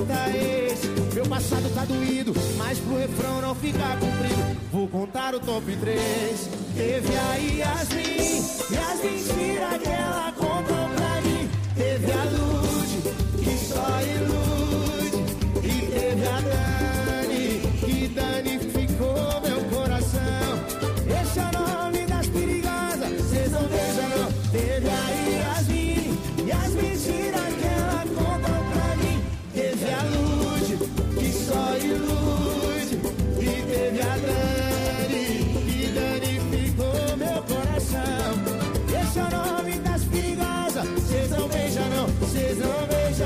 muita ex. Meu passado tá doído, mas pro refrão não ficar comprido, vou contar o top 3. Teve a Yasmin, e as mentiras que ela contou pra mim. Teve a Lud, que só ilude. E teve a Dani, que danificou meu coração. Esse é o nome das perigosas, cês não beijam não. Teve a Yasmin, e as mentiras que ela contou pra mim. Teve a Lud, que só ilude. E teve a Dani, que danificou meu coração. Esse é o nome das perigosas, cês não beijam não, cês não beijam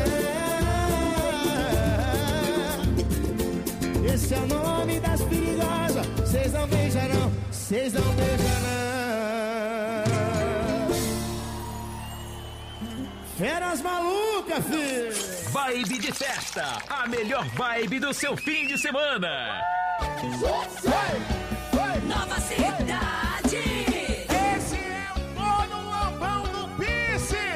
não. Esse é o nome das perigosas, cês não beijam não, cês não beijam não. Feras malucas, filho! Vibe de festa, a melhor vibe do seu fim de semana. Nova Cidade. Esse é o Mono Lobão do Pice.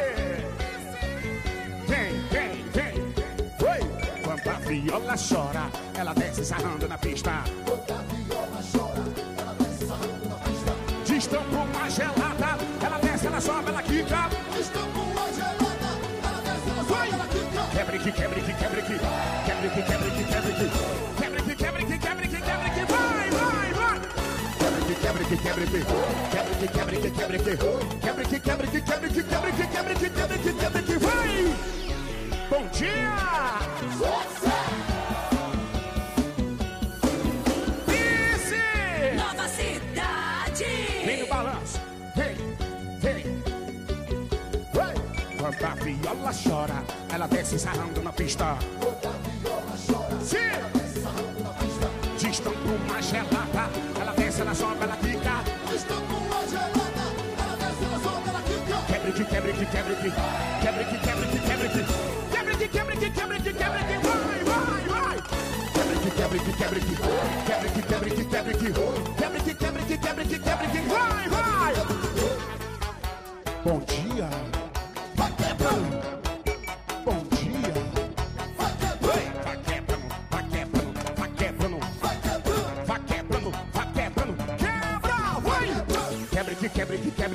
Vem. Oi. Quando a viola chora, ela desce sarrando na pista. Quando a viola chora, ela desce sarrando na pista. Destampa uma gelada, ela desce, ela sobe, ela quica. Estampa uma gelada, ela desce, ela sobe, ela quica. Quebre que, vai! Vai! Bom dia! Vice! Nova Cidade. Vem no balanço, vem! Vai! Quando a viola chora, ela desce sarrando na pista. Quando a viola chora, Sim! ela desce sarrando na pista. Destampa uma gelada, ela desce, ela sobe, ela quica. Estampa uma gelada, ela desce, ela sobe, ela quica. Quebre que, vai! Vai! Bom dia! Vai quebrando, Bom dia! vai quebrando, Vai quebrando! vai quebrando. Quebra! Vai! Quebre que, vai!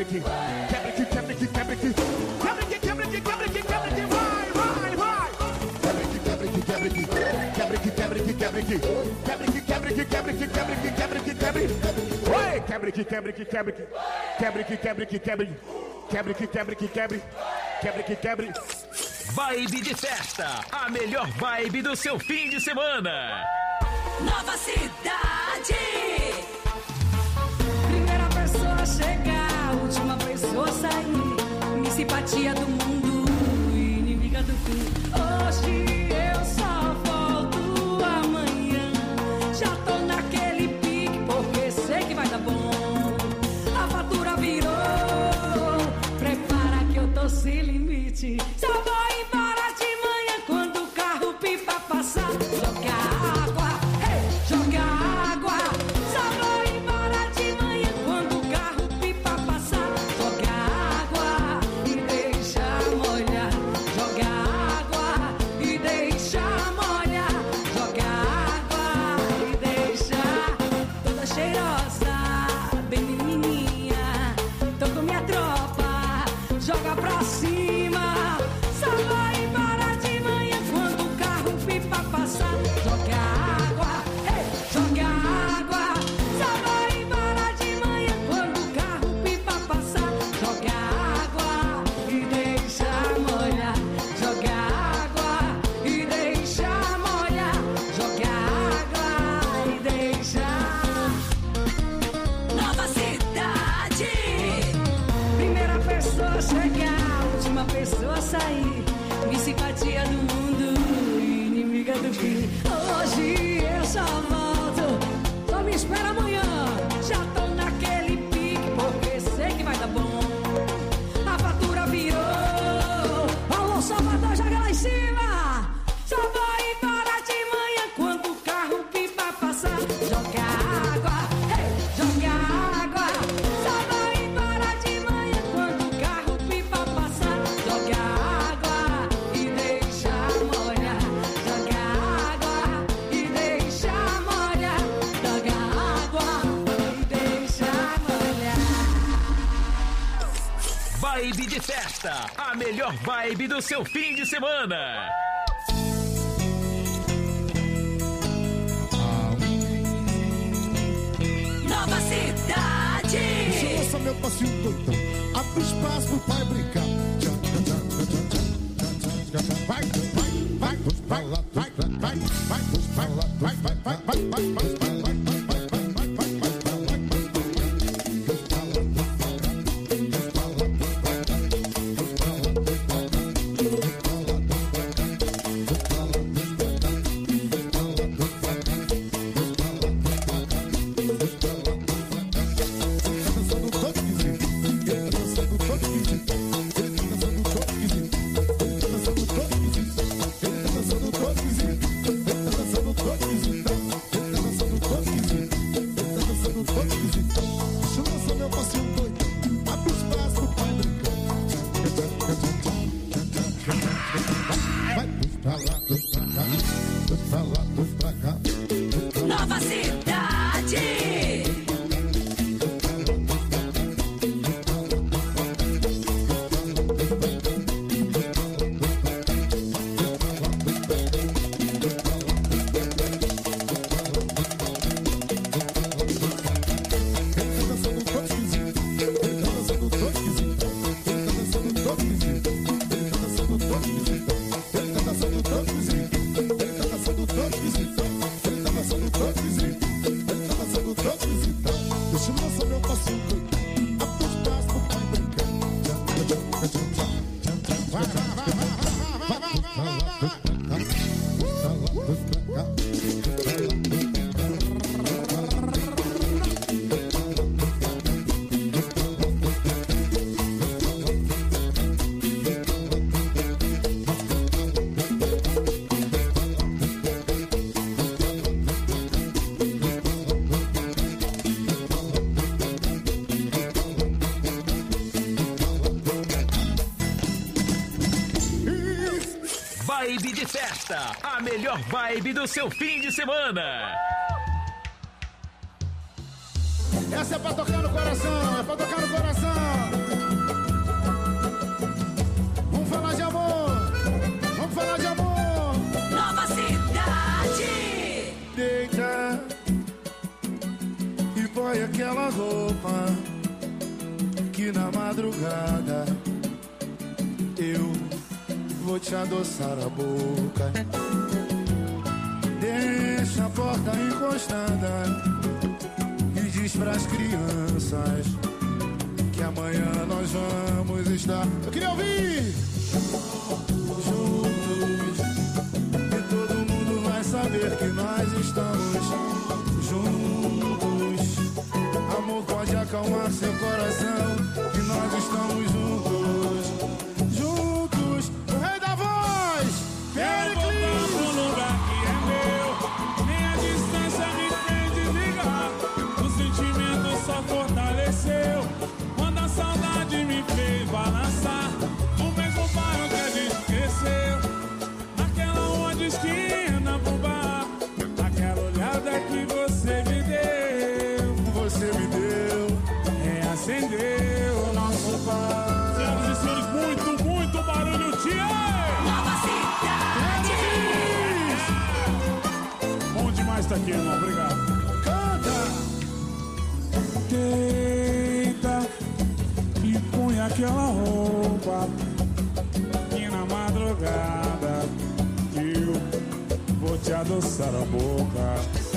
Oi! Quebre que, Vibe de festa, a melhor vibe do seu fim de semana. Nova Cidade. Primeira pessoa a chegar, última pessoa a sair. Minha simpatia do mundo, inimiga do fim. Hoje eu só volto amanhã. Já tô naquele pique, porque sei que vai dar bom. A fatura virou, prepara que eu tô sem limite. Só vou embora de manhã quando o carro pipa passar. Joga água, joga água. Só vou embora de manhã quando o carro pipa passar. Joga água e deixa Festa, a melhor vibe do seu fim de semana. Nova Cidade. Deixa eu lançar meu passinho doidão. Abre espaço pro pai brincar. Vai, vai, vai, vai, vai, vai, vai, vai, vai, vai, vai, vai, vai, vai, vai. Nova Cidade. Vibe de festa, a melhor vibe do seu fim de semana. Essa é pra tocar no coração, é pra tocar no coração. Vamos falar de amor, vamos falar de amor. Nova Cidade. Deita e põe aquela roupa que na madrugada eu vou te adoçar a boca. Deixa a porta encostada e diz pras crianças que amanhã nós vamos estar. Eu queria ouvir! Juntos, e todo mundo vai saber que nós estamos juntos. Amor, pode acalmar seu coração, que nós estamos juntos. Juntos, o rei da voz, Quero voltar pro lugar que é meu. Nem a distância me fez desligar. O sentimento só fortaleceu quando a saudade me fez balançar. No mesmo bairro que a gente cresceu, naquela rua de esquina pro bar. Aquela olhada que você me deu, reacendeu o nosso bar. Senhoras e senhores, muito barulho, tia! Nova Cidade. Bom demais tá aqui, irmão. Obrigado. canta! Deita e põe aquela roupa que na madrugada eu vou te adoçar a boca.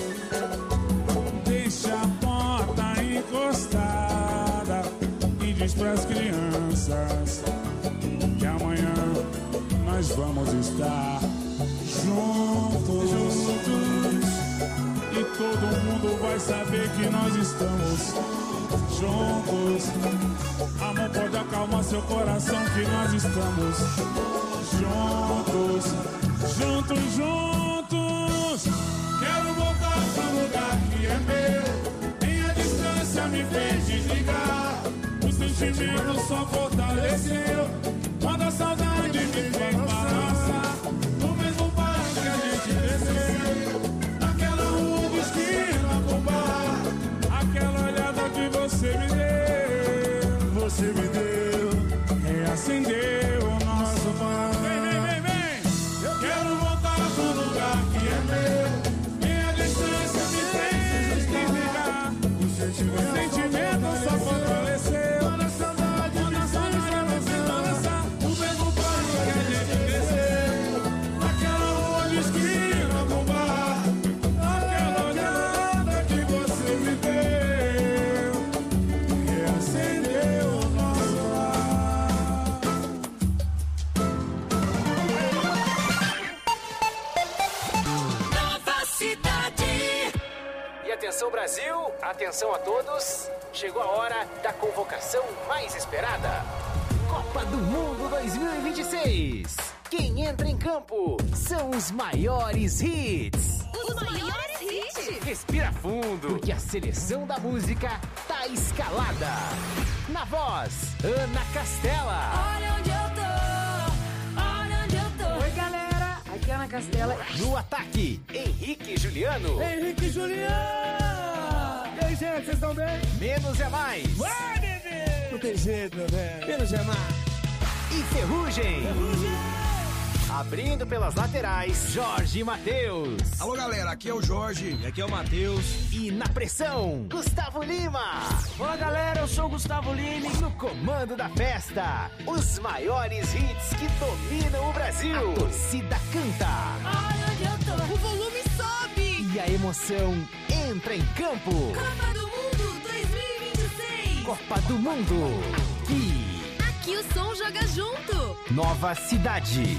Deixa a porta encostada e diz pras crianças que amanhã nós vamos estar juntos. E todo mundo vai saber que nós estamos juntos. Amor, pode acalmar seu coração, que nós estamos juntos. Quero voltar pro lugar que é meu. Nem a distância me fez desligar. O sentimento só fortaleceu quando a saudade me fez balançar. No mesmo bairro que a gente cresceu, naquela rua de esquina pro bar. Aquela olhada que você me deu, reacendeu Atenção Brasil, atenção a todos. Chegou a hora da convocação mais esperada. Copa do Mundo 2026. Quem entra em campo são os maiores hits. Os maiores hits. Respira fundo, porque a seleção da música tá escalada. Na voz, Ana Castela. Olha onde eu tô, olha onde eu tô. Oi, galera, aqui é Ana Castela. No ataque, Henrique Juliano. Henrique Juliano! E aí, gente, vocês estão bem? Menos é mais. Vai, bebê! Não tem jeito, meu velho. Menos é mais. E Ferrugem. Abrindo pelas laterais, Jorge Matheus. Alô, galera, aqui é o Jorge e aqui é o Matheus. E na pressão, Gustavo Lima. Olá, galera, eu sou o Gustavo Lima. No comando da festa, os maiores hits que dominam o Brasil. A torcida canta. Olha onde eu tô. O volume sobe. E a emoção entra em campo. Copa do Mundo 2026. Copa do Mundo. Aqui o som joga junto. Nova Cidade.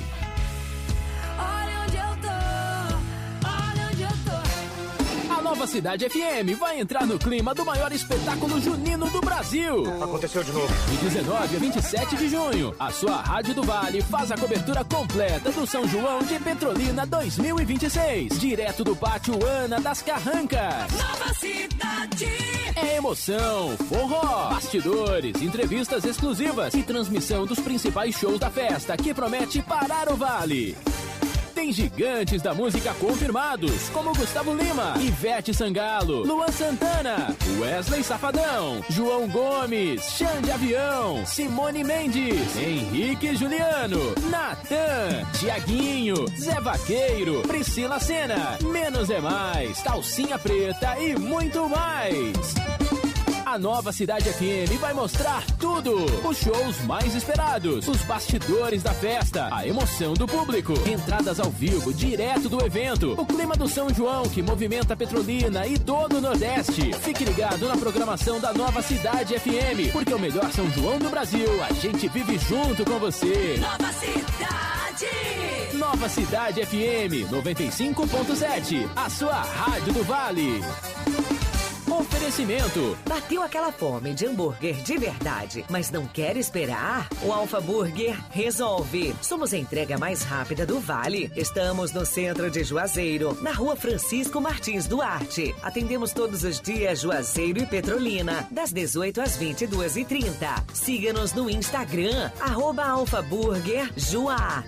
Olha onde eu tô, olha onde eu tô. A Nova Cidade FM vai entrar no clima do maior espetáculo junino do Brasil. Aconteceu de novo. De 19 a 27 de junho, a sua Rádio do Vale faz a cobertura completa do São João de Petrolina 2026. Direto do Pátio Ana das Carrancas. Nova Cidade. É emoção, forró, bastidores, entrevistas exclusivas e transmissão dos principais shows da festa que promete parar o Vale. Tem gigantes da música confirmados, como Gustavo Lima, Ivete Sangalo, Luan Santana, Wesley Safadão, João Gomes, Xande Avião, Simone Mendes, Henrique Juliano, Natan, Tiaguinho, Zé Vaqueiro, Priscila Senna, Menos é Mais, Calcinha Preta e muito mais. A Nova Cidade FM vai mostrar tudo. Os shows mais esperados, os bastidores da festa, a emoção do público, entradas ao vivo direto do evento, o clima do São João que movimenta Petrolina e todo o Nordeste. Fique ligado na programação da Nova Cidade FM, porque o melhor São João do Brasil a gente vive junto com você. Nova Cidade. Nova Cidade FM 95.7, a sua Rádio do Vale. Oferecimento. Bateu aquela fome de hambúrguer de verdade, mas não quer esperar? O Alfa Burger resolve. Somos a entrega mais rápida do Vale. Estamos no centro de Juazeiro, na rua Francisco Martins Duarte. Atendemos todos os dias Juazeiro e Petrolina, das 18 às 22h30. Siga-nos no Instagram, @alfaburgerjuá.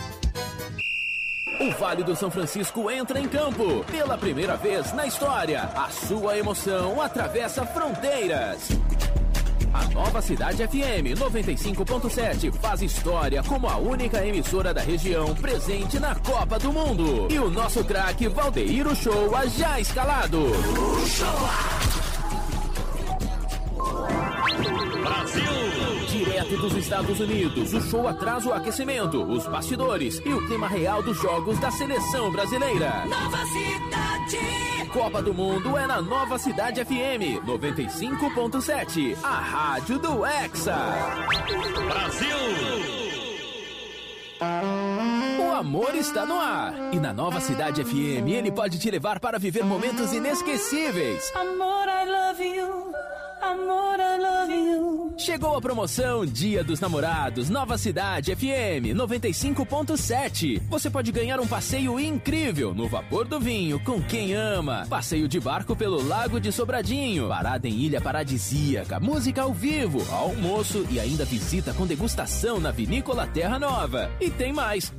O Vale do São Francisco entra em campo. Pela primeira vez na história, a sua emoção atravessa fronteiras. A Nova Cidade FM 95.7 faz história como a única emissora da região presente na Copa do Mundo. E o nosso craque Valdeir Uchoa já escalado. Brasil! Direto dos Estados Unidos, o show traz o aquecimento, os bastidores e o clima real dos jogos da seleção brasileira. Nova Cidade. Copa do Mundo é na Nova Cidade FM 95.7, a rádio do Hexa. Brasil! O amor está no ar e na Nova Cidade FM ele pode te levar para viver momentos inesquecíveis. Amor, I love you. Amor, I love you. Chegou a promoção Dia dos Namorados, Nova Cidade FM 95.7. Você pode ganhar um passeio incrível no Vapor do Vinho com quem ama. Passeio de barco pelo Lago de Sobradinho. Parada em Ilha Paradisíaca. Música ao vivo, almoço e ainda visita com degustação na Vinícola Terra Nova. E tem mais.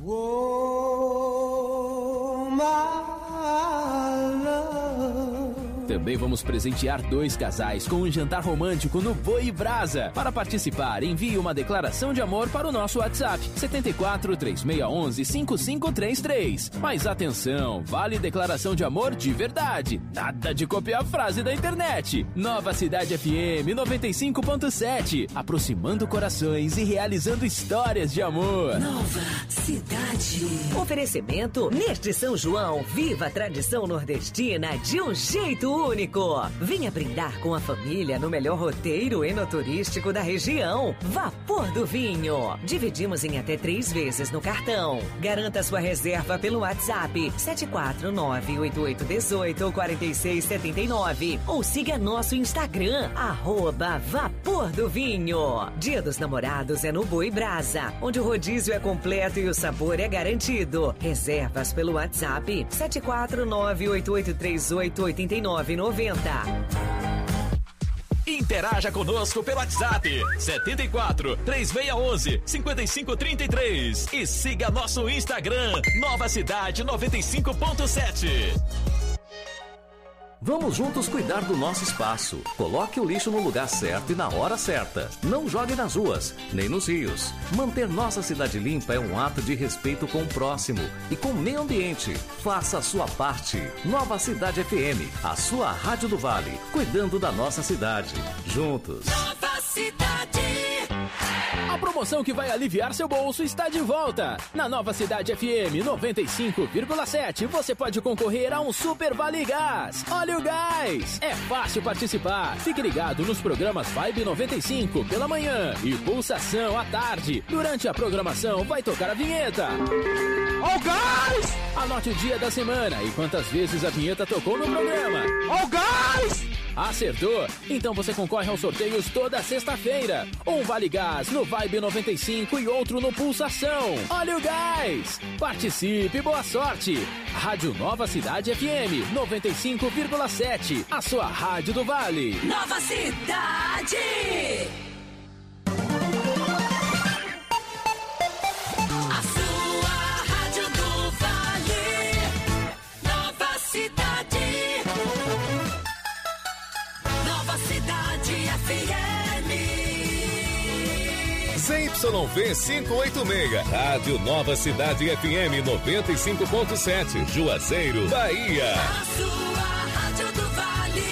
Também vamos presentear 2 casais com um jantar romântico no Boi e Brasa. Para participar, envie uma declaração de amor para o nosso WhatsApp 74 3611 5533. Mas atenção, vale declaração de amor de verdade. Nada de copiar a frase da internet. Nova Cidade FM 95.7, aproximando corações e realizando histórias de amor. Nova Cidade. Oferecimento: neste São João, viva a tradição nordestina de um jeito único. Venha brindar com a família no melhor roteiro enoturístico da região. Vapor do Vinho. Dividimos em até 3 vezes no cartão. Garanta sua reserva pelo WhatsApp 749-8818-4679 ou siga nosso Instagram, @Vapor do Vinho. Dia dos Namorados é no Boi Brasa, onde o rodízio é completo e o sabor é garantido. Reservas pelo WhatsApp 749-8838-8990. Interaja conosco pelo WhatsApp 74-3611-5533 e siga nosso Instagram, Nova Cidade 95.7. Vamos juntos cuidar do nosso espaço. Coloque o lixo no lugar certo e na hora certa. Não jogue nas ruas, nem nos rios. Manter nossa cidade limpa é um ato de respeito com o próximo e com o meio ambiente. Faça a sua parte. Nova Cidade FM, a sua Rádio do Vale, cuidando da nossa cidade. Juntos. Nova Cidade. A promoção que vai aliviar seu bolso está de volta. Na Nova Cidade FM 95,7 você pode concorrer a um Super Vale Gás. Olha o gás! É fácil participar. Fique ligado nos programas Vibe 95 pela manhã e Pulsação à tarde. Durante a programação vai tocar a vinheta. Ó o gás! Anote o dia da semana e quantas vezes a vinheta tocou no programa. Ó o gás! Acertou? Então você concorre aos sorteios toda sexta-feira. Um Vale Gás no Vibe 95 e outro no Pulsação. Olha o gás! Participe, boa sorte! Rádio Nova Cidade FM 95,7. A sua rádio do Vale. Nova Cidade! A sua rádio do Vale. Nova Cidade. Nova Cidade FM. ZYV 586, Rádio Nova Cidade FM 95.7, Juazeiro, Bahia. A sua rádio do Vale.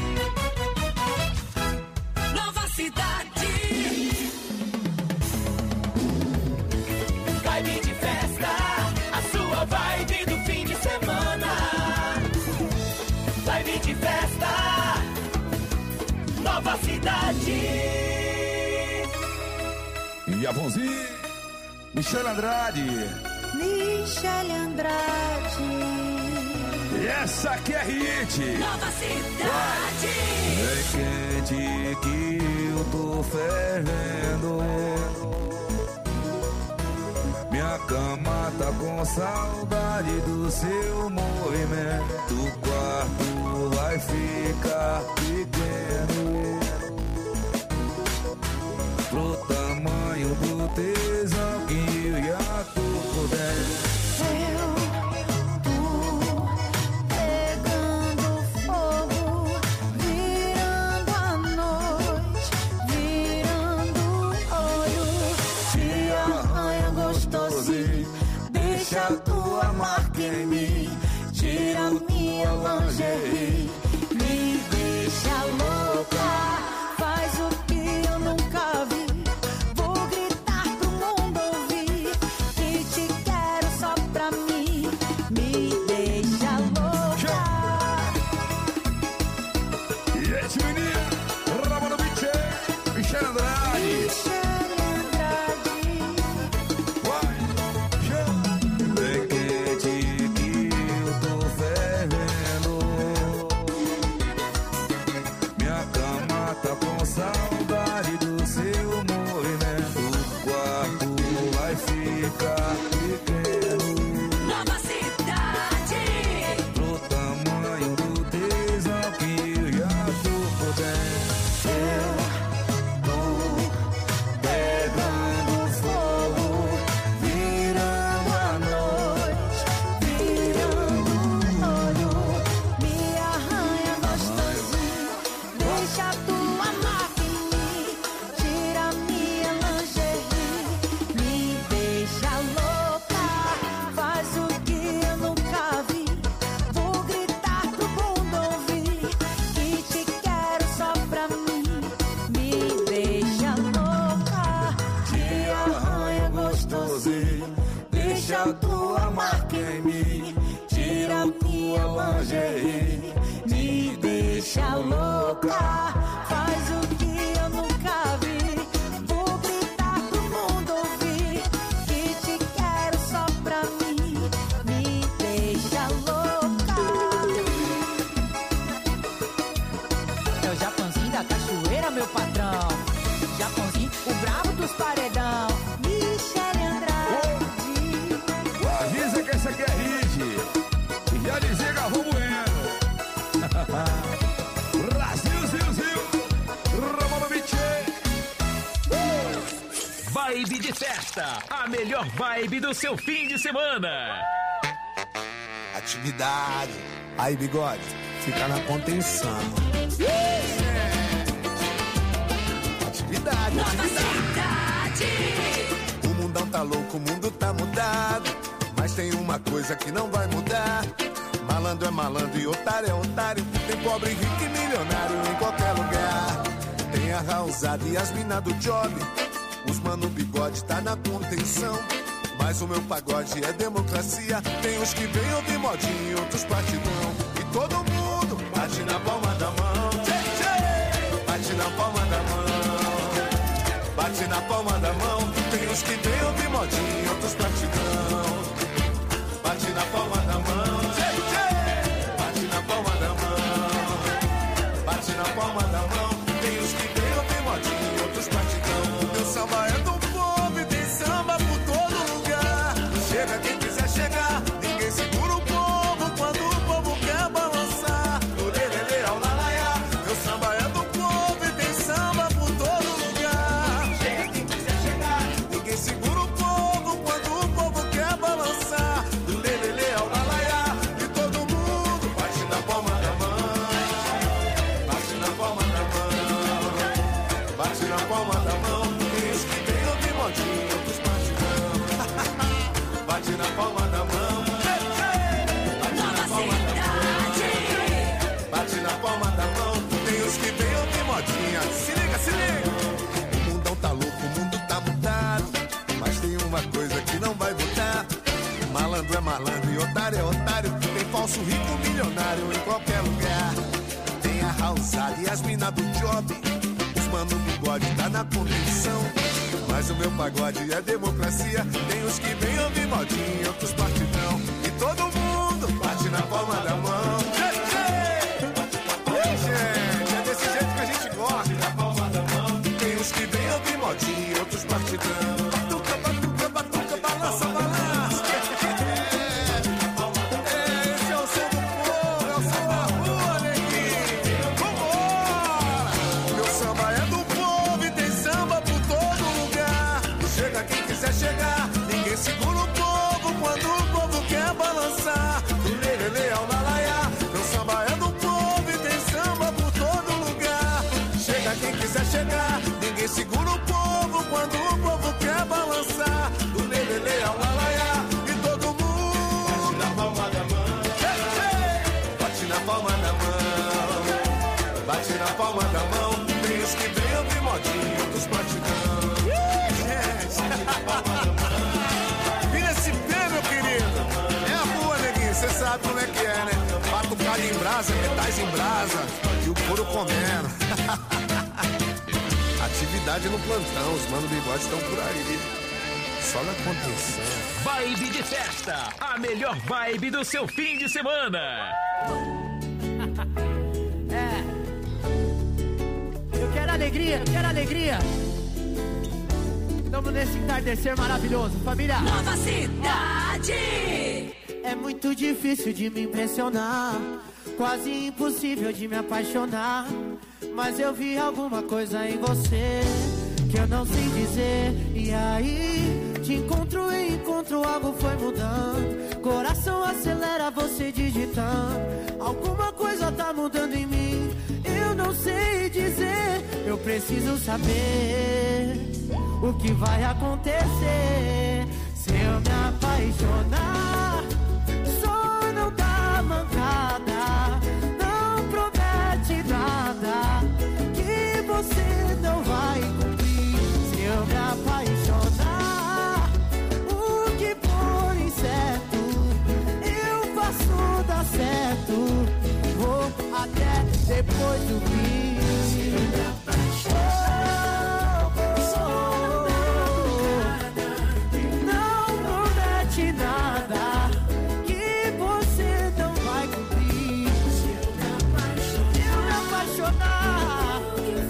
Nova Cidade. Vibe de festa, a sua vibe do fim de semana. Vibe de festa, Nova Cidade. E a Vonzinha, Michele Andrade. Michele Andrade. E essa aqui é hit. Nova Cidade. Vem quente que eu tô fervendo. Minha cama tá com saudade do seu movimento. O quarto vai ficar pequeno pro tamanho do tesão que eu já tô podendo. Eu tô pegando fogo, virando a noite, virando olho. Se arranha gostosinho, deixa a tua marca em mim. Tira minha lingerie, me deixa louca. Faz o que eu nunca vi. Vou gritar pro mundo ouvir que te quero só pra mim. Me deixa louca. E esse menino, Ramon Biche, Michele Andrade. Michele Andrade. Vai, chama. Vem quente que eu tô fervendo. de Festa, a melhor vibe do seu fim de semana. Atividade. Aí, bigode, fica na contenção. Atividade, atividade. O mundão tá louco, o mundo tá mudado. Mas tem uma coisa que não vai mudar. Malandro é malandro e otário é otário. Tem pobre, rico e milionário em qualquer lugar. Tem a Raulzada e as mina do job. Os mano bigode tá na contenção. Mas o meu pagode é democracia. Tem os que vêm ouvir modinho, outros partidão. E todo mundo bate na palma da mão. Bate na palma da mão. Bate na palma da mão. Tem os que vêm ouvir modinho, outros partidão. Bate na palma da mão. Bate na palma da mão. Bate na palma da mão. Tem os que vêm ouvir modinho, outros partidão. Meu samba é do povo e tem samba por todo lugar. Chega quem quiser chegar, ninguém segura o povo quando o povo quer balançar. O lelele ao lalaiá. Meu samba é do povo e tem samba por todo lugar. Chega quem quiser chegar, ninguém segura o povo quando o povo quer balançar. Do lelele ao lalaiá. E todo mundo bate na palma da mão. Bate na palma da mão. Bate na palma da mão. Tem os que vêm ouvir modinho, outros partidão. Bate na palma da mão. Bate na palma da mão. Bate na palma da mão. Tem os que vêm ouvir modinha. Se liga, se liga. O mundão tá louco, o mundo tá mudado. Mas tem uma coisa que não vai mudar. Malandro é malandro e otário é otário. Tem falso rico milionário em qualquer lugar. Tem a Raulzada e as mina do job. Os mano bigode tá na condição. Mas o meu pagode é democracia. Tem os que vêm ouvir modinho, outros partidão. E todo mundo bate na palma da mão. Gente, é desse jeito que a gente gosta. Na palma da mão. Tem os que vêm ouvir modinho, outros partidão. Batuca, batuca, batuca, balança, balança. Esse é o som do povo, é o som da rua, neguinho. Vambora! Meu samba é do povo e tem samba por todo lugar. Chega quem quiser chegar, ninguém segura o povo quando o povo quer balançar. Do lelele ao lalaiá. Meu samba é do povo e tem samba por todo lugar. Chega quem quiser chegar, ninguém segura o povo quando o povo quer balançar. Do lelele ao lalaiá. E todo mundo bate na palma da mão. Bate na palma da mão. Bate na palma da mão. Tem os que vêm ouvir modinho, outros partidão. Vira esse pé, meu querido. É a rua, neguinho, cê sabe como é que é, né? Batucada em brasa, metais em brasa e o couro comendo. Atividade no plantão, os mano bigode estão por aí. Só na contenção. Vibe de Festa, a melhor vibe do seu fim de semana. Eu quero alegria, eu quero alegria. Estamos nesse entardecer maravilhoso, família. Nova Cidade. É muito difícil de me impressionar, quase impossível de me apaixonar. Mas eu vi alguma coisa em você que eu não sei dizer. E aí, te encontro e encontro, algo foi mudando. Coração acelera você digitando. Alguma coisa tá mudando em mim, eu não sei dizer. Eu preciso saber o que vai acontecer se eu me apaixonar. Só não dá mancada, não promete nada que você não vai cumprir. Se eu me apaixonar, o que for incerto, eu faço dar certo. Vou até depois do fim. Se eu me apaixonar, nada que você não vai cumprir. Se eu me apaixonar,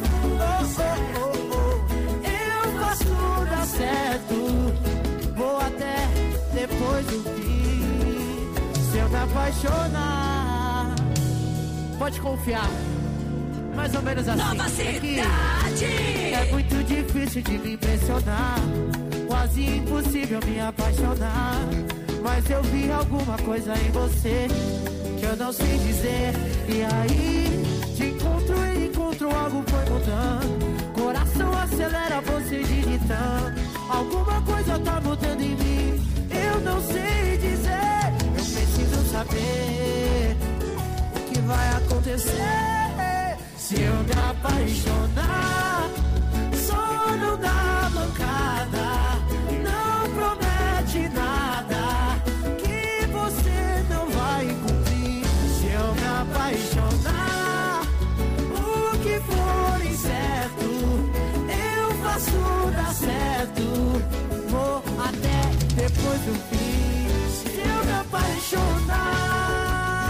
eu faço dar certo. Vou até depois do fim. Se eu me apaixonar, pode confiar. Mais ou menos assim. Nova Cidade. É muito difícil de me impressionar, quase impossível me apaixonar, mas eu vi alguma coisa em você que eu não sei dizer. E aí, de encontro em encontro, algo foi mudando. Coração acelera você digitando. Alguma coisa tá mudando em mim, eu não sei dizer. Eu preciso saber o que vai acontecer se eu me apaixonar. Sono da bancada, não promete nada que você não vai cumprir. Se eu me apaixonar, o que for incerto, eu faço dar certo. Vou até depois do fim. Se eu me apaixonar,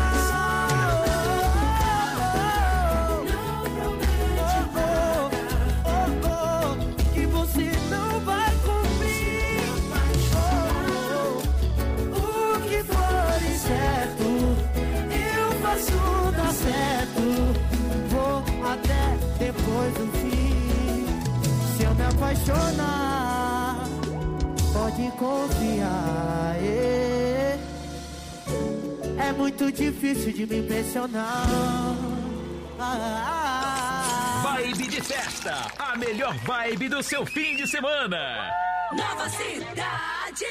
depois do fim. Se eu me apaixonar, pode confiar. É muito difícil de me impressionar. Vibe de festa, a melhor vibe do seu fim de semana. Nova Cidade.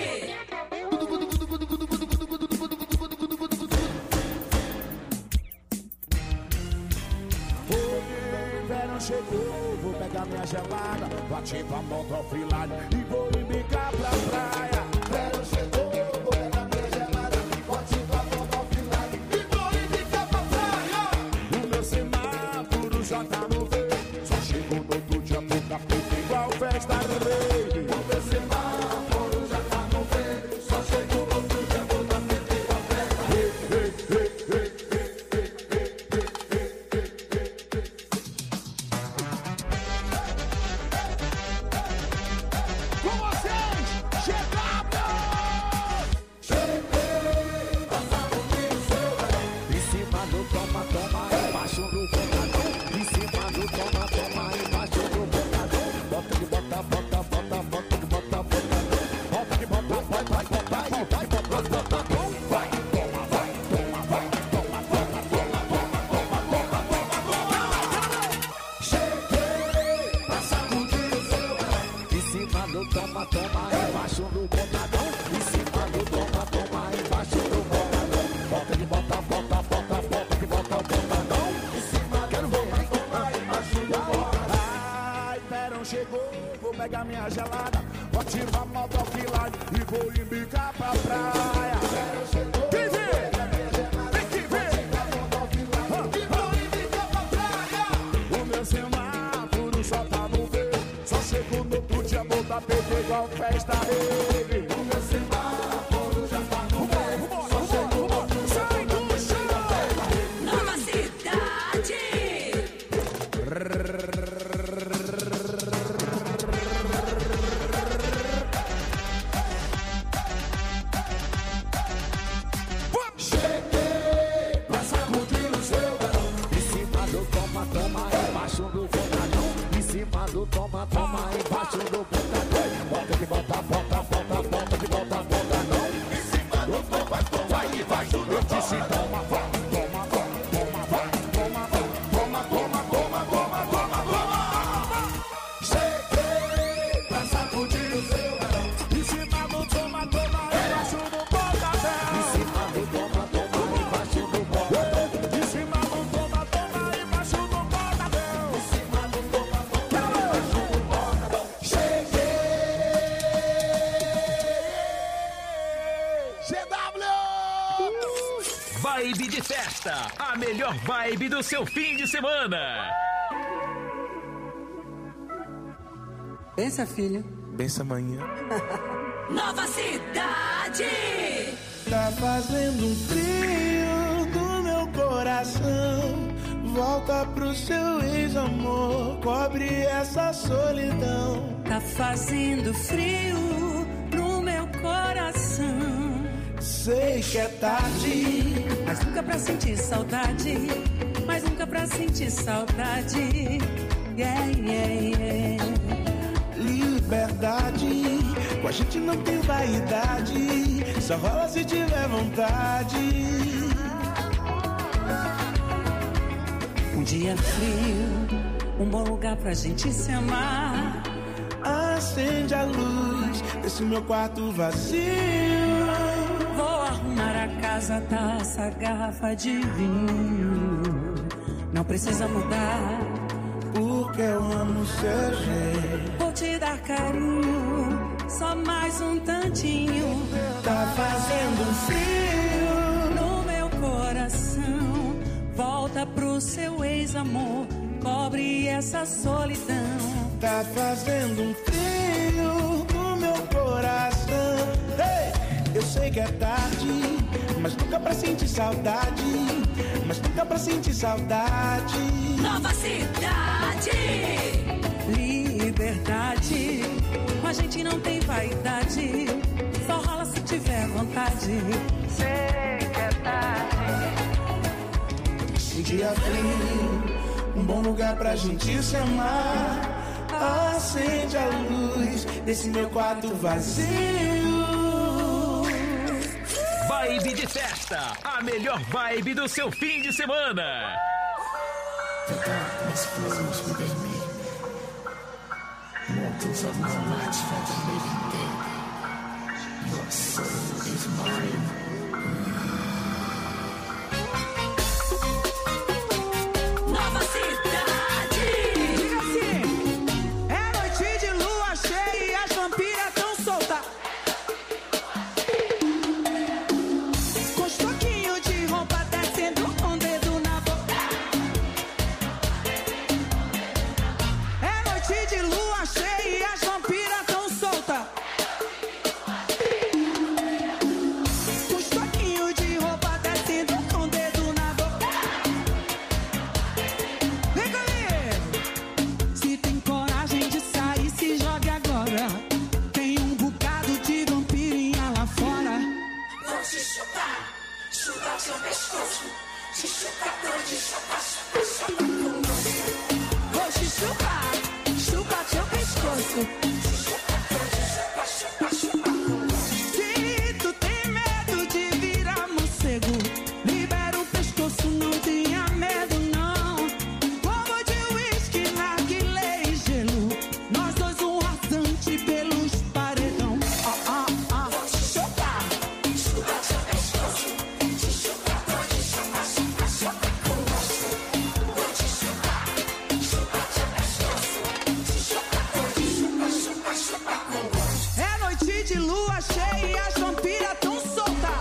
Chegou, vou pegar minha gelada, vou ativar a moto offline e vou embicar pra praia. Verão chegou, vou pegar minha gelada, vou ativar a moto offline e vou embicar pra praia. O meu semáforo já tá no verde, só chegou no outro dia toda feita igual festa rave. O meu semáforo já tá no verde, só chegou no outro dia toda feita igual festa rave. Pegar minha gelada, vou ativar a moto offline e vou embicar pra praia. Quem vê? Tem que ver. E vou embicar pra praia. O meu semáforo só tá no verde, só chegou no outro dia, vou dar PT igual festa rave. O meu semáforo já tá no verde, só chegou no outro dia, vou dar PT igual festa rave. Nova Cidade. Toma, toma, embaixo do botadão. Bota que bota, bota, bota, bota que bota, bota não. Em cima do toma, toma, embaixo do botadão. Eu disse toma, toma, toma, toma, toma, toma, toma, toma, toma, toma, toma. Cheguei pra sacudir o seu radão. Em cima do toma, toma, embaixo do botadão. Em cima do toma, toma, embaixo do botadão. Em cima do toma, toma, embaixo do botadão. Em cima do toma, Vibe de festa, a melhor vibe do seu fim de semana. Bença, filho. Bença, manhã. Nova Cidade. Tá fazendo frio no meu coração. Volta pro seu ex-amor, cobre essa solidão. Tá fazendo frio no meu coração. Sei que é tarde, mas nunca pra sentir saudade. Mas nunca pra sentir saudade. Yeah, yeah, yeah. liberdade. Com a gente não tem vaidade, só rola se tiver vontade. Um dia frio, um bom lugar pra gente se amar. Acende a luz desse meu quarto vazio. Vou arrumar a casa, taça, garrafa de vinho. Não precisa mudar, porque eu amo seu jeito. vou te dar carinho, só mais um tantinho. Tá fazendo frio no meu coração. Volta pro seu ex-amor, cobre essa solidão. Tá fazendo um frio no meu coração. Hey! Eu sei que é tarde, mas nunca pra sentir saudade. Mas nunca pra sentir saudade. Nova cidade, liberdade. Com a gente não tem vaidade, só rola se tiver vontade. Sei que é tarde. Um dia frio, um bom lugar pra gente se amar. Acende a luz desse meu quarto vazio. Vibe de festa, a melhor vibe do seu fim de semana. The darkness flows within me. Mortals are no match for the living dead. Your soul is mine. Nova cidade. Diga assim, é noite de lua cheia e as vampiras tão soltas. Com os toquinhos de roupa descendo com o dedo na boca. É noite de lua cheia e as vampiras tão soltas. Com os toquinhos de roupa descendo com o dedo na boca. Vem comigo! Se tem coragem de sair, se jogue agora. Tem um bocado de vampirinha lá fora. Vou te chutar, chutar seu pescoço. Te chutar, te chutar, chutar, chutar com gosto. Vou te chupar, chupar teu pescoço. Te chutar, te chutar, chutar, chutar com gosto. Se tu tem medo de virar morcego, libera o pescoço, não tenha medo não. Como de uísque, narguilé e gelo, nós dois um rasante pelos paredão. Vou te chutar, chutar seu pescoço. Te chutar, te chutar, chutar, chutar com gosto. Vou te chutar, chutar seu pescoço. Te chutar, te chutar, chutar, chutar com gosto. É noite de lua cheia e as vampiras tão soltas.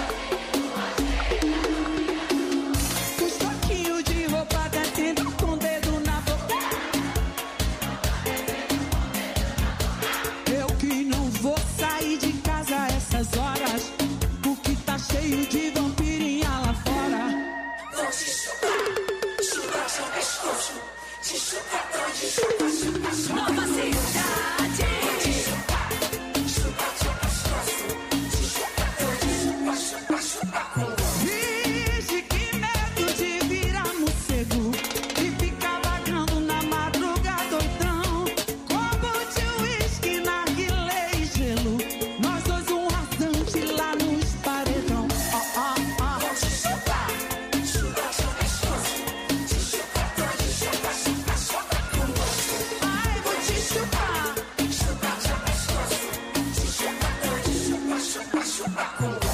Com os toquinhos de roupa descendo com o dedo na boca. Eu que não vou sair de casa a essas horas, porque tá cheio de vampirinha lá fora. Vou te chutar, chutar seu pescoço. Te chutar, te chutar, chutar, chutar. Nova cidade. Vou te chutar, chutar seu pescoço. Te chutar, te chutar, chutar, chutar com gosto. Vixe, que medo de virar morcego e ficar vagando na madrugada doidão. Como de uísque, narguilé e gelo, nós dois um rasante lá nos paredão. Vou te chutar, chutar seu pescoço. Te chutar, te chutar, chutar, chutar com gosto. Ai, vou te chupar, Chutar seu pescoço. Te chutar, te chutar, chutar, chutar com gosto.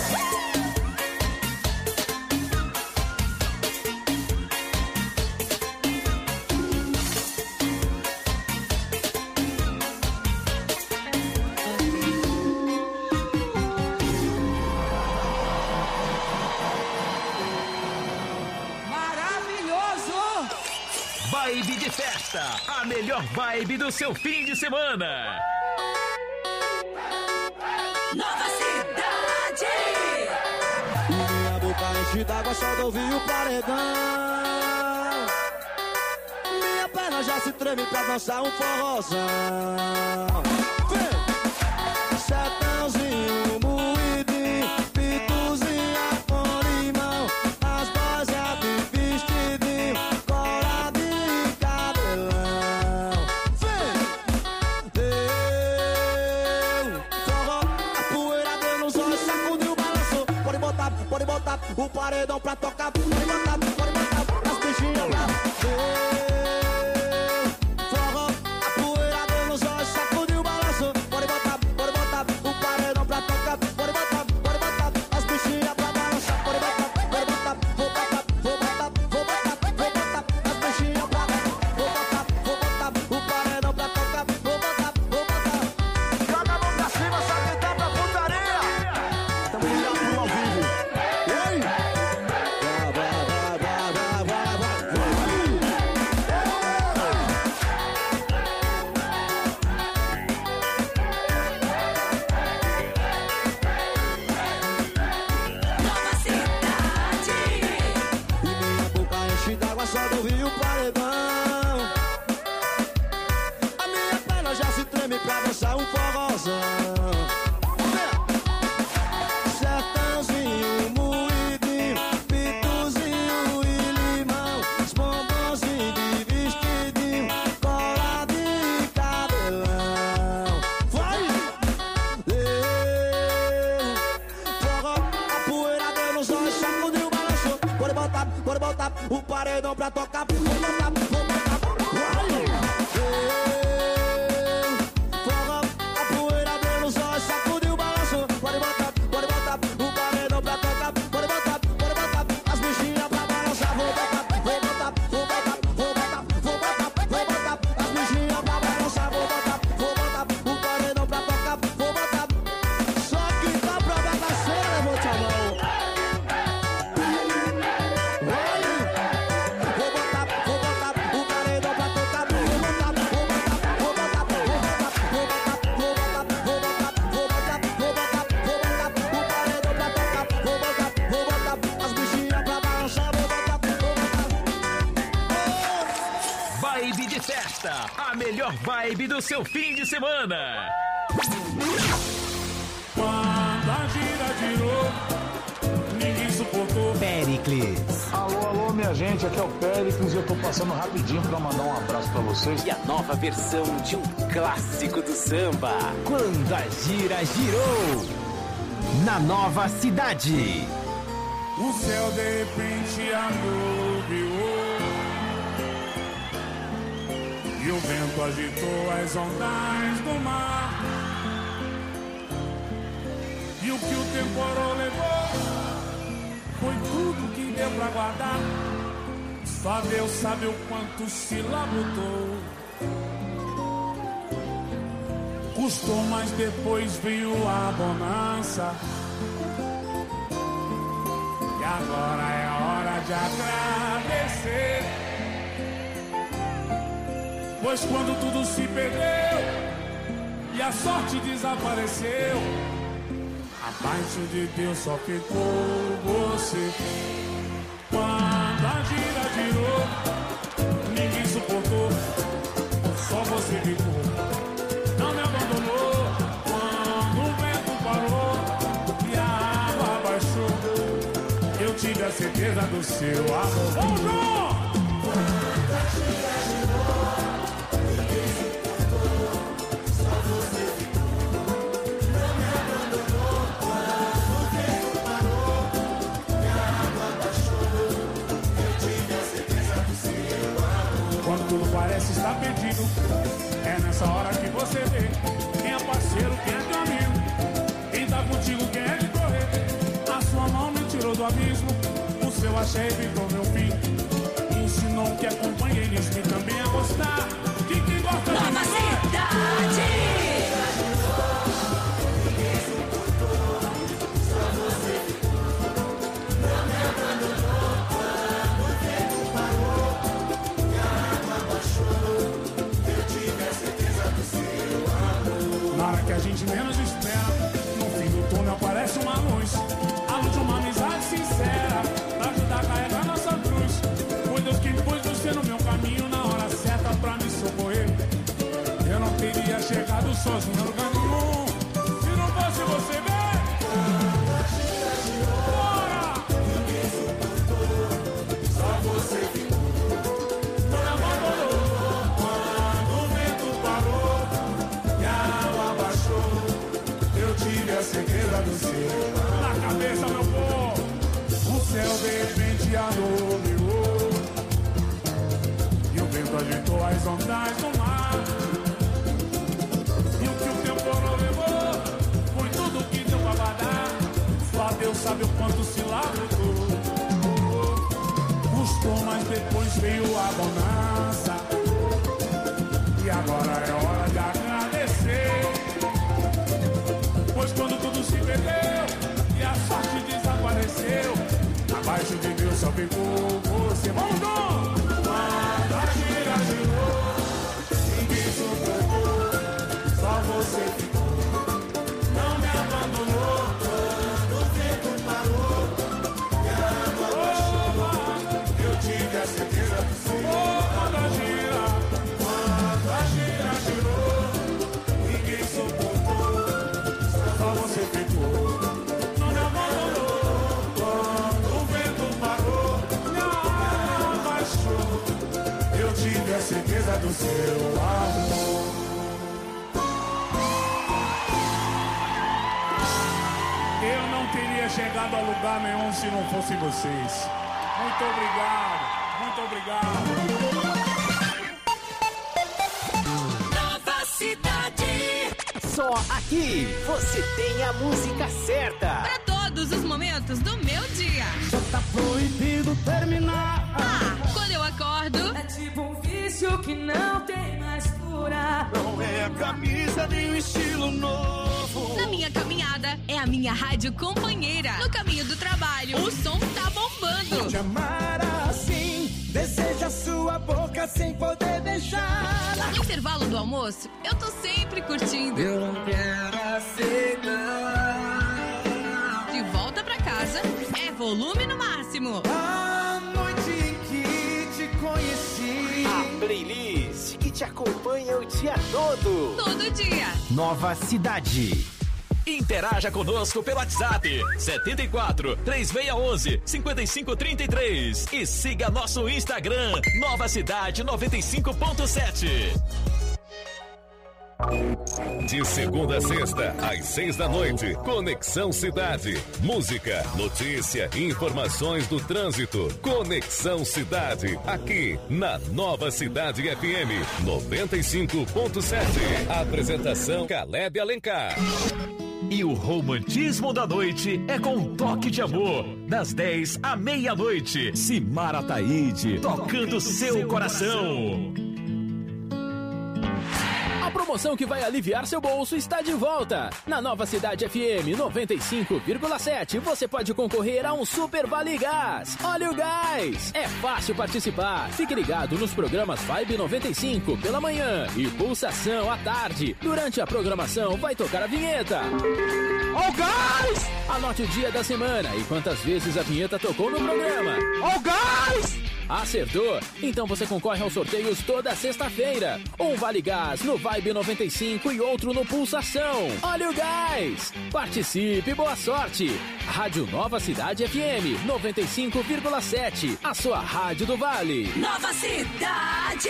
maravilhoso! Vibe de festa, a melhor vibe do seu fim de semana. Nova cidade. Minha boca enche d'água só de ouvir o paredão. Minha perna já se treme pra dançar um forrozão. Vem! Sertãozinho, moidinho, pituzinha com limão. As boias de vestidinho, coladinho e cabelão. Vem! botar o paredão pra tocar. Pode botar as bichinhas pra forró, a poeira deu nos olhos, sacudiu, balançou. Pode botar o paredão pra tocar. Pode botar as bichinhas pra balançar. Pode botar, vou botar as bichinhas pra vou botar o paredão pra tocar. Vou botar. Joga a mão pra cima, só quem tá pra putaria. Tamo ligado ao vivo. Oi! Só do Rio Paredão. A minha perna já se treme pra dançar um forrozão. Sertãozinho, moidinho, pituzinho e limão, os bombonzinhos de vestidinho, coladinho e cabelão. Vai! Forró, a poeira deu nos olhos, sacudiu, balançou. Pode botar o paredão pra tocar. Vou botar. Forró, a poeira deu nos olhos, sacudiu, balançou. Pode botar o paredão pra tocar. Pode botar as bichinhas pra balançar. Vou botar as bichinhas pra balançar. Vou botar o paredão pra tocar. Vou botar. Só que tá pra bagaceira, vou te amar. Vibe de festa, a melhor vibe do seu fim de semana. Quando a gira girou, ninguém suportou. Péricles. Alô, minha gente, aqui é o Péricles e eu tô passando rapidinho pra mandar um abraço pra vocês. E a nova versão de um clássico do samba. Quando a gira girou. Na nova cidade. O céu de repente anuviou e o vento agitou as ondas do mar. E o que o temporal levou foi tudo que deu pra guardar. Só Deus sabe o quanto se labutou. Custou, mas depois veio a bonança. E agora é hora de agradecer. Pois quando tudo se perdeu e a sorte desapareceu, abaixo de Deus só ficou você. Quando a gira girou, ninguém suportou, só você ficou. Não me abandonou quando o vento parou e a água baixou. Eu tive a certeza do seu amor. Vamos, João! Quando a gira girou, ninguém suportou, só você ficou. Não me abandonou quando o vento parou e a água baixou. Eu tive a certeza do seu amor. Quando tudo parece estar perdido, é nessa hora que você vê quem é parceiro, quem é teu amigo, quem tá contigo, quem é de correr. A sua mão me tirou do abismo, o seu axé evitou meu fim. Ensinou que é companheirismo e também a gostar de quem gosta de Nova cidade. Ninguém suportou, só você ficou. Não me abandonou quando o tempo parou e a água baixou. Eu tive a certeza do seu amor. Na hora que a gente menos espera, no fim do túnel aparece uma luz. A luz de uma amizade sincera, pra ajudar a carregar nossa cruz. Foi Deus quem pôs você no meu caminho na hora certa pra me socorrer. Eu não teria chegado sozinho a lugar nenhum se não fosse você ver. Bora! Ninguém suportou, só você ficou. Não me abandonou quando o vento parou e a água baixou. Eu tive a certeza do seu. Na cabeça, meu povo. as ondas do mar. E o que o tempo não levou foi tudo que deu pra guardar. Só Deus sabe o quanto se labutou. Custou, mas depois veio a bonança. E agora é hora de agradecer. Pois quando tudo se perdeu e a sorte desapareceu, abaixo de Deus só ficou você. Vamos, Dom! Quando a gira girou, ninguém suportou, só você ficou. Não me abandonou quando o vento parou. E a água baixou, eu tive a certeza do Senhor. Quando a gira girou, ninguém suportou, só você ficou. Não me abandonou quando o vento parou. E a água baixou, eu tive a certeza do seu amor. Eu não teria chegado a lugar nenhum se não fosse vocês. Muito obrigado, muito obrigado. Nova Cidade. Só aqui você tem a música certa. Pra todos os momentos do meu dia. Já tá proibido terminar. Quando eu acordo, é tipo um vício que não tem mais cura. Não é a camisa nem o estilo novo. Na minha caminhada, é a minha rádio companheira. No caminho do trabalho, o som tá bombando. Te amar assim, deseja sua boca sem poder deixar. No intervalo do almoço, eu tô sempre curtindo. Eu não quero aceitar. De volta pra casa, é volume no máximo. A noite em que te conheci. A playlist que te acompanha o dia todo. Todo dia. Nova Cidade. Interaja conosco pelo WhatsApp 74 3611 5533 e siga nosso Instagram Nova Cidade 95.7. De segunda a sexta, às 6 da noite, Conexão Cidade. Música, notícia, informações do trânsito. Conexão Cidade, aqui na Nova Cidade FM 95.7. Apresentação Caleb Alencar. E o romantismo da noite é com um toque de amor. Das 10 à meia-noite. Simara Taide, tocando seu coração. A promoção que vai aliviar seu bolso está de volta. Na Nova Cidade FM 95,7 você pode concorrer a um Super Vale Gás. Olha o gás! É fácil participar. Fique ligado nos programas Vibe 95 pela manhã e Pulsação à tarde. Durante a programação vai tocar a vinheta. Ó o gás! Anote o dia da semana e quantas vezes a vinheta tocou no programa. Ó o gás! Acertou? Então você concorre aos sorteios toda sexta-feira. Um Vale Gás no Vibe 95 e outro no Pulsação. Olha o gás! Participe, boa sorte! Rádio Nova Cidade FM 95,7. A sua rádio do Vale. Nova Cidade!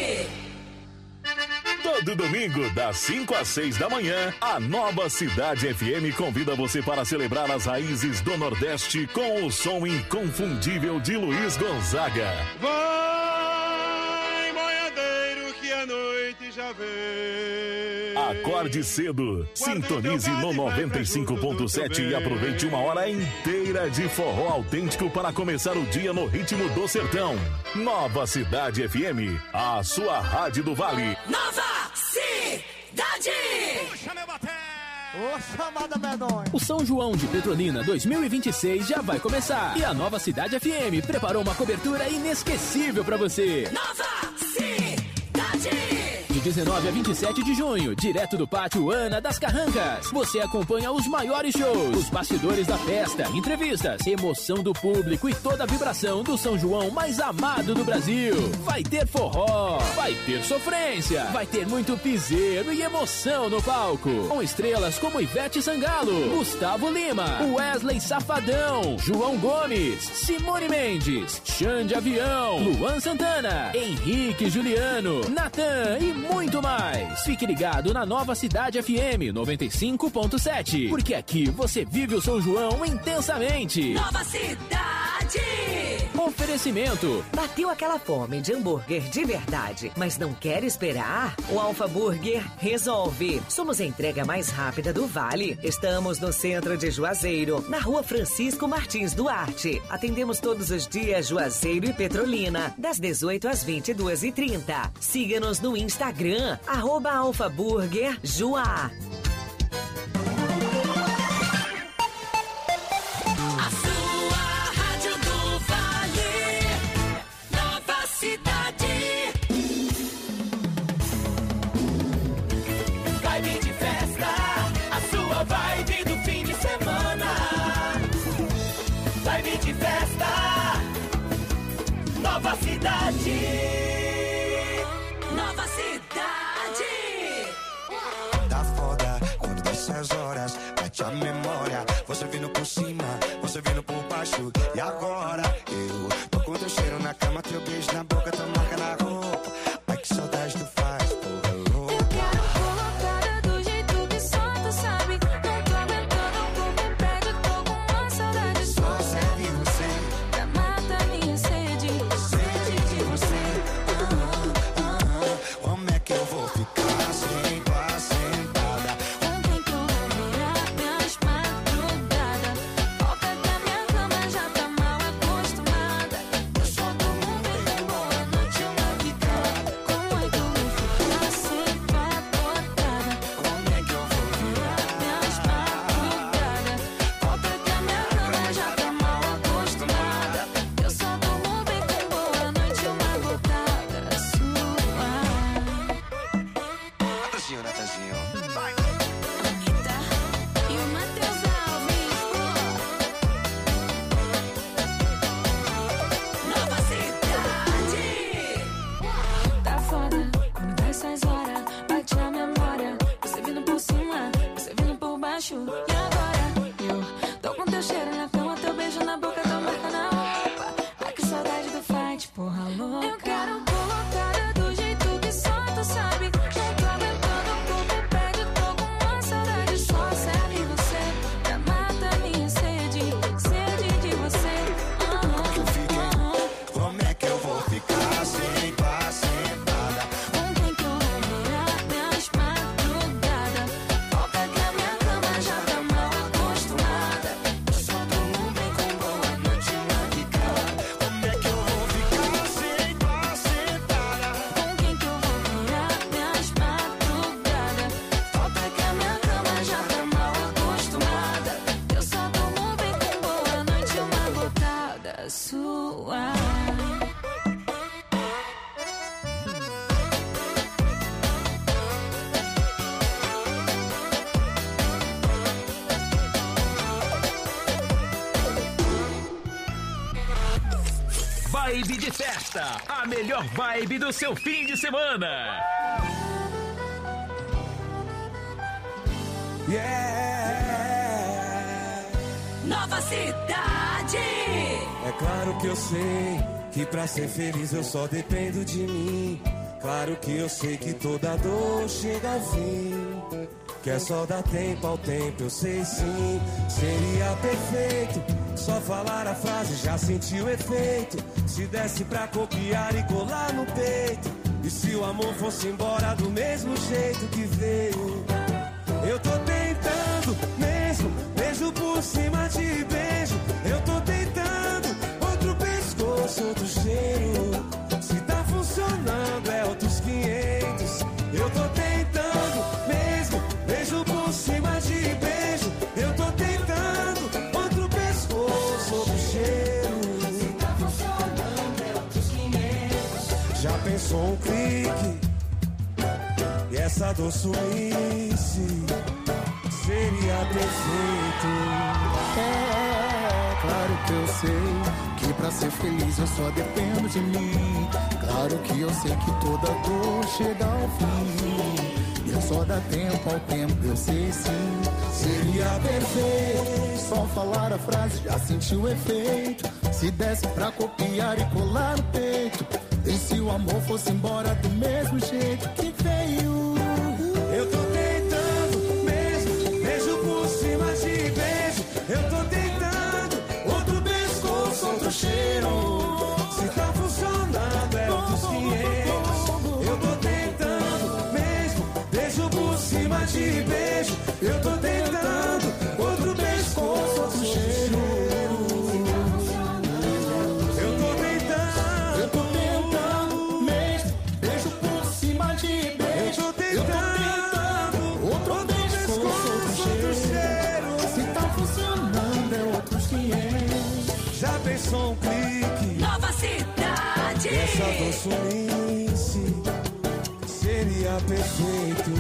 Todo domingo, das 5 às 6 da manhã, a Nova Cidade FM convida você para celebrar as raízes do Nordeste com o som inconfundível de Luiz Gonzaga. Vai, boiadeiro, que a noite já vem. Acorde cedo, sintonize no 95.7 e aproveite uma hora inteira de forró autêntico para começar o dia no ritmo do sertão. Nova Cidade FM, a sua rádio do Vale. Nova Cidade! Ô, chamada medonha. O São João de Petrolina 2026 já vai começar. E a Nova Cidade FM preparou uma cobertura inesquecível para você. Nova Cidade! De 19 a 27 de junho, direto do Pátio Ana das Carrancas. Você acompanha os maiores shows, os bastidores da festa, entrevistas, emoção do público e toda a vibração do São João mais amado do Brasil. Vai ter forró, vai ter sofrência, vai ter muito piseiro e emoção no palco. Com estrelas como Ivete Sangalo, Gustavo Lima, Wesley Safadão, João Gomes, Simone Mendes, Xande Avião, Luan Santana, Henrique Juliano, Natan e muito mais. Fique ligado na Nova Cidade FM 95.7, porque aqui você vive o São João intensamente. Nova Cidade! Oferecimento. Bateu aquela fome de hambúrguer de verdade, mas não quer esperar? O Alfa Burger resolve. Somos a entrega mais rápida do Vale. Estamos no centro de Juazeiro, na Rua Francisco Martins Duarte. Atendemos todos os dias Juazeiro e Petrolina, das 18 às 22h30. Siga-nos no Instagram, @alfaburgerjuá. Vibe do fim de semana, vibe de festa, Nova Cidade, Nova Cidade. Tá foda quando dessas horas bate a memória. Você vindo por cima, você vindo por baixo. E agora eu tô com teu cheiro na cama, teu beijo na boca, tua marca na roupa. Ai que saudade tu faz, porra louca. Eu quero colocada do jeito que só tu sabe. Vibe de festa, a melhor vibe do seu fim de semana. Yeah. Nova Cidade. É claro que eu sei que pra ser feliz eu só dependo de mim. Claro que eu sei que toda dor chega ao fim. Que é só dar tempo ao tempo, eu sei sim. Seria perfeito só falar a frase, já senti o efeito. Se desse pra copiar e colar no peito. E se o amor fosse embora do mesmo jeito que veio. Eu tô tentando mesmo, beijo por cima de beijo. Eu tô tentando outro pescoço, outro cheiro. Se tá funcionando é outros 500. Eu tô tentando mesmo, beijo por cima de beijo. Eu tô tentando outro pescoço, outro cheiro. Se tá funcionando é outros 500. Já pensou um clique? E essa dor sumisse? Seria perfeito. É claro que eu sei que pra ser feliz eu só dependo de mim. Claro que eu sei que toda dor chega ao fim. E eu só dá tempo ao tempo, eu sei sim. Seria perfeito só falar a frase, já senti o efeito. Se desse pra copiar e colar no peito. E se o amor fosse embora do mesmo jeito que veio. Eu tô tentando mesmo, beijo por cima de beijo. Eu tô tentando outro pescoço, outro cheiro. só um clique. Nova cidade. Essa dor sumisse, seria perfeito.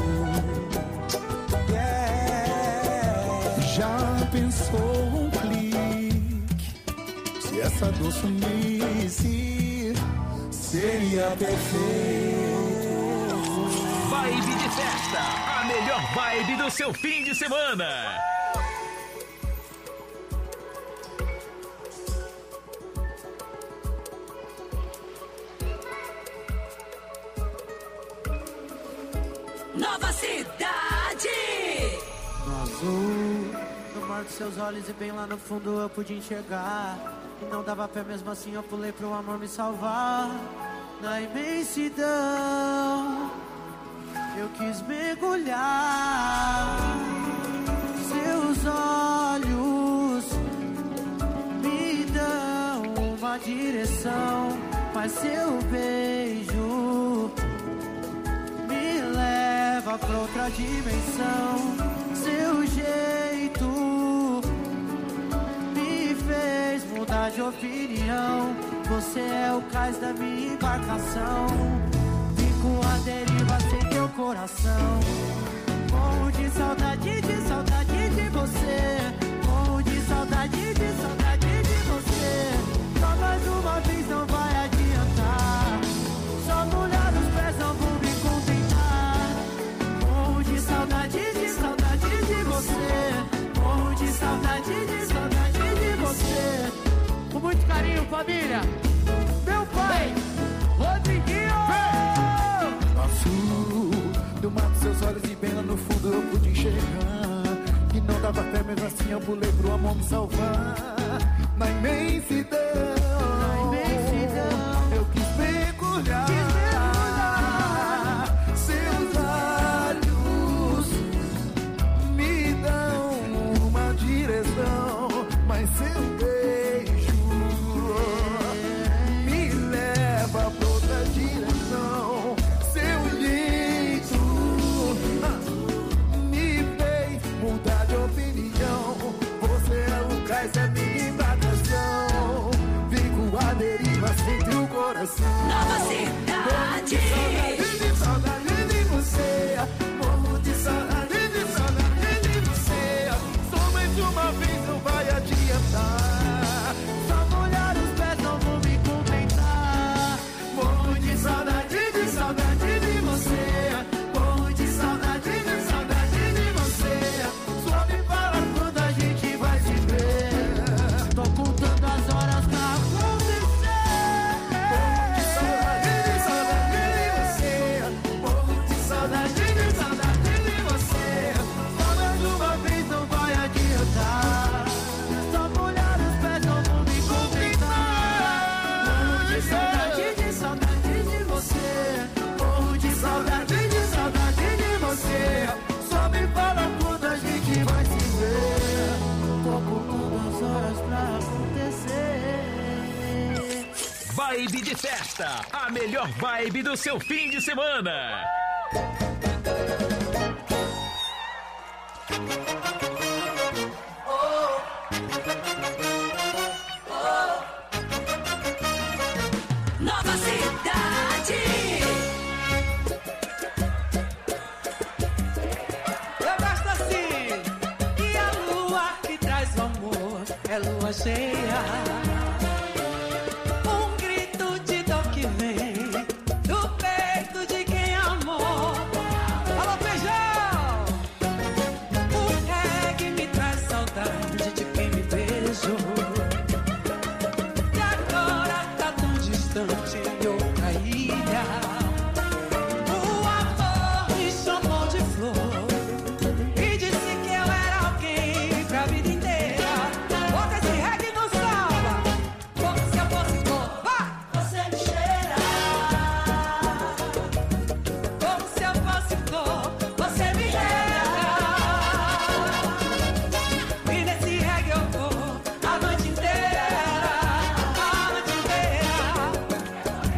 Já pensou um clique? Se essa dor sumisse, seria perfeito. Vibe de festa, a melhor vibe do seu fim de semana. Nova cidade. No azul, no mar dos seus olhos e bem lá no fundo eu pude enxergar. E não dava pé mesmo assim, eu pulei pro amor me salvar. Na imensidão eu quis mergulhar. Seus olhos me dão uma direção, mas seu beijo me leva pra outra dimensão. Seu jeito me fez mudar de opinião. Você é o cais da minha embarcação. Fico à deriva sem teu coração. Morro de saudade de você. Morro de saudade de você. Só mais uma vez não vai adiantar. Só molhar os pés não vou me contentar. Morro de saudade de você. Morro de saudade de você. Com muito carinho, família. Meu pai, Rodriguinho. Azul, do mar dos seus olhos e bem lá no fundo eu pude enxergar. Que não dava pé, mesmo assim eu pulei pro amor me salvar. Na imensidão, eu quis mergulhar. Seus olhos me dão uma direção, mas seu beijo me leva pra outra direção. Seu jeito me fez mudar de opinião. Você é o cais da minha embarcação. Fico à deriva sem teu coração. Nova cidade. Saudade de você. Morro de saudade de você. Só mais uma vez não vai adiantar. Só molhar os pés não vou me contentar. Morro de saudade de você. Morro de saudade de você. Só me fala quando a gente vai se ver. Tô contando as horas pra acontecer. Morro de saudade de você. Morro de saudade de você. Só mais uma vez não vai adiantar. Só molhar os pés não vou me contentar. Morro de saudade de você. Morro de saudade de você. Só me fala quando a gente vai se ver. Tô contando as horas pra acontecer. Vibe de festa, a melhor vibe do seu fim de semana. Nova cidade. Eu gosto assim. E a lua que traz o amor é lua cheia. Um grito de dor que vem do peito de quem amou. Alô, feijão! O reggae me traz saudade de quem me beijou. E agora tá tão distante em outra ilha. O amor me chamou de flor e disse que eu era alguém pra vida inteira. Bota esse reggae no samba, como se eu fosse flor. Vai! Você me cheira, como se eu fosse flor. Você me rega, e nesse reggae eu vou a noite inteira, a noite inteira.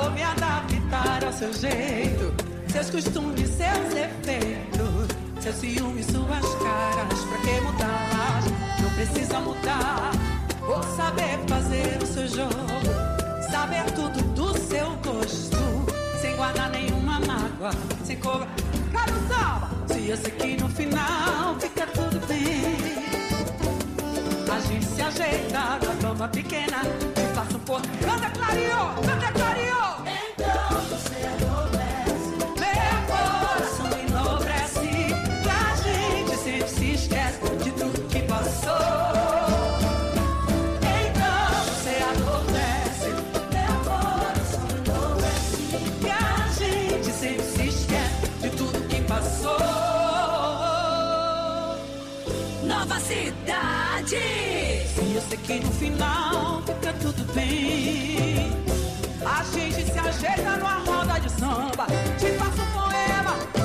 vou me adaptar ao seu jeito, seus costumes, seus efeitos, seus ciúmes, suas caras. Pra que mudar? Não precisa mudar. Vou saber fazer o seu jogo, saber tudo do seu gosto, sem guardar nenhuma mágoa, sem cobrar. Quero samba! Se eu sei que no final fica tudo bem, a gente se ajeita na cama pequena, te faço um pouco. Canta clareou, canta clareou. Então você adormece, meu coração enobrece, e a gente sempre se esquece de tudo que passou. Então você adormece, meu coração enobrece, e a gente sempre se esquece de tudo que passou. Nova cidade. E eu sei que no final fica tudo bem, a gente se ajeita numa roda de samba, te faço um poema.